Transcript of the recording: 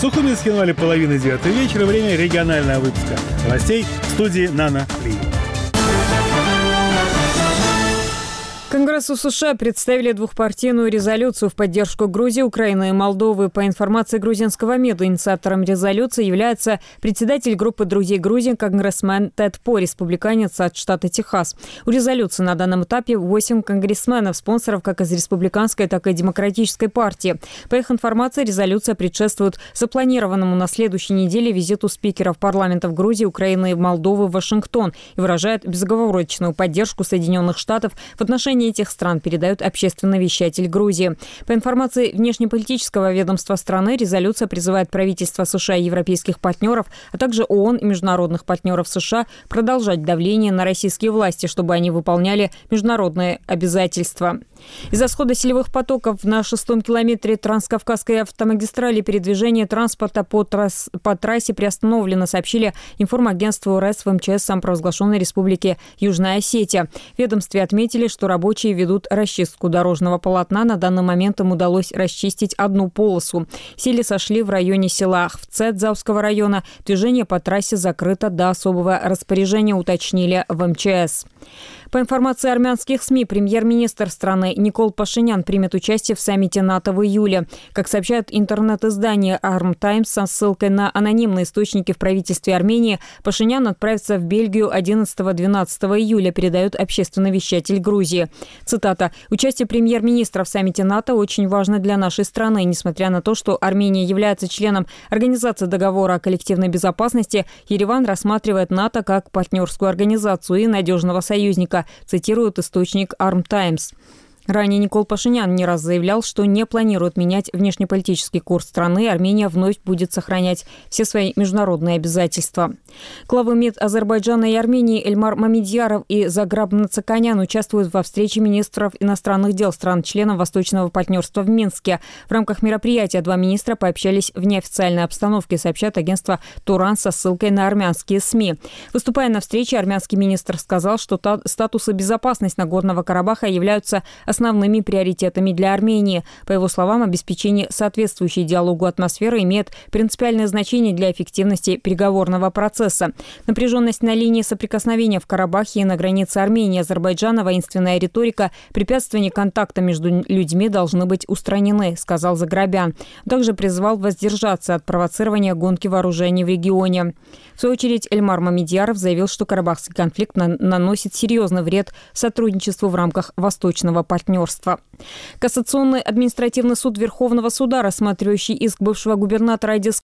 Сухуминск, январь, половина 9 вечера. Время регионального выпуска новостей в студии Нана Ли. Конгрессу США представили двухпартийную резолюцию в поддержку Грузии, Украины и Молдовы. По информации грузинского МИДа, инициатором резолюции является председатель группы «Друзей Грузии» конгрессмен Тед По, республиканец от штата Техас. У резолюции на данном этапе 8 конгрессменов, спонсоров как из республиканской, так и демократической партии. По их информации, резолюция предшествует запланированному на следующей неделе визиту спикеров парламентов Грузии, Украины и Молдовы в Вашингтон и выражает безоговорочную поддержку Соединенных Штатов в отношении этих стран, передает общественный вещатель Грузии. По информации внешнеполитического ведомства страны, резолюция призывает правительства США и европейских партнеров, а также ООН и международных партнеров США продолжать давление на российские власти, чтобы они выполняли международные обязательства. Из-за схода селевых потоков на 6-м километре Транскавказской автомагистрали передвижение транспорта по трассе приостановлено, сообщили информагентству РЭС в МЧС самопровозглашенной республики Южная Осетия. В ведомстве отметили, что рабочие ведут расчистку дорожного полотна. На данный момент им удалось расчистить одну полосу. Сели сошли в районе села Ахвцет Заусского района. Движение по трассе закрыто до особого распоряжения, уточнили в МЧС. По информации армянских СМИ, премьер-министр страны Никол Пашинян примет участие в саммите НАТО в июле. Как сообщает интернет-издание Arm Times со ссылкой на анонимные источники в правительстве Армении, Пашинян отправится в Бельгию 11-12 июля, передает общественный вещатель Грузии. Цитата. «Участие премьер-министра в саммите НАТО очень важно для нашей страны. Несмотря на то, что Армения является членом Организации договора о коллективной безопасности, Ереван рассматривает НАТО как партнерскую организацию и надежного союзника», цитирует источник Arm Times. Ранее Никол Пашинян не раз заявлял, что не планирует менять внешнеполитический курс страны. Армения вновь будет сохранять все свои международные обязательства. Главы МИД Азербайджана и Армении Эльмар Мамедьяров и Заграб Нацаканян участвуют во встрече министров иностранных дел стран-членов Восточного партнерства в Минске. В рамках мероприятия два министра пообщались в неофициальной обстановке, сообщает агентство Туран со ссылкой на армянские СМИ. Выступая на встрече, армянский министр сказал, что статус и безопасность Нагорного Карабаха являются основными приоритетами для Армении. По его словам, обеспечение соответствующей диалогу атмосферы имеет принципиальное значение для эффективности переговорного процесса. Напряженность на линии соприкосновения в Карабахе и на границе Армении и Азербайджана, воинственная риторика, препятствование контакта между людьми должны быть устранены, сказал Заграбян. Он также призвал воздержаться от провоцирования гонки вооружений в регионе. В свою очередь, Эльмар Мамедьяров заявил, что карабахский конфликт наносит серьезный вред сотрудничеству в рамках Восточного партнерства. Кассационный административный суд Верховного суда, рассматривающий иск бывшего губернатора Одесской